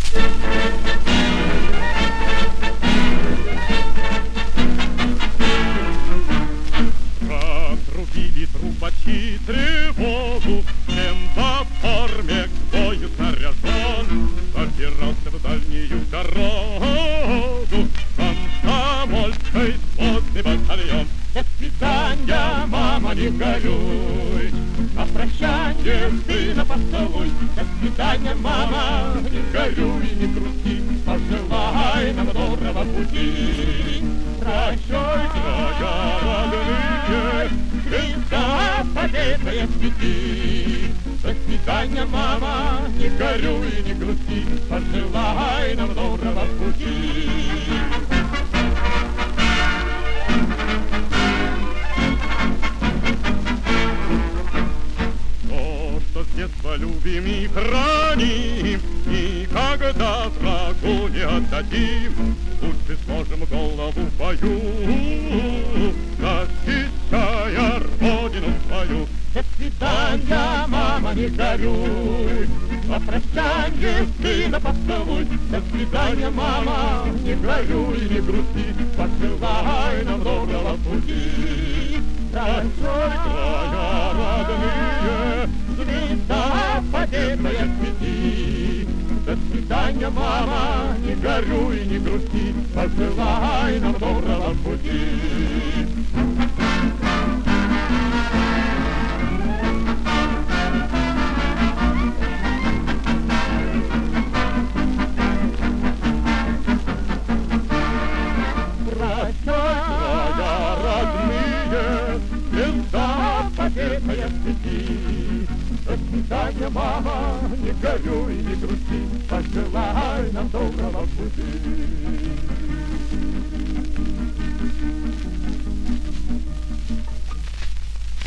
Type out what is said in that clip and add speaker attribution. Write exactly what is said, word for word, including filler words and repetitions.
Speaker 1: Протрубили трубачи тревогу, лента в форме к бою снаряжен. Собирался в дальнюю дорогу комсомольской сводный батальон. До свидания, мама, не горюй, на прощанье сына поцелуй. До свидания, мама, не горюй, не грусти, пожелай нам доброго пути. Прощай, края родные, звезда победная свети. До свидания, мама, не горюй, не грусти, пожелай нам доброго пути. То, что с детства любим и храним, никогда врагу не отдадим. Лучше сложим голову в бою, защищая родину свою. До свидания, мама, не горюй, на прощанье сына поцелуй. До свидания, мама, не горюй, не грусти, пожелай нам доброго пути. Прощай, края родные, звезда победная свети. До свидания, мама, не горюй, не грусти, пожелай нам доброго пути. Победная свети. До свидания, мама, не горюй, не грусти, пожелай нам доброго пути.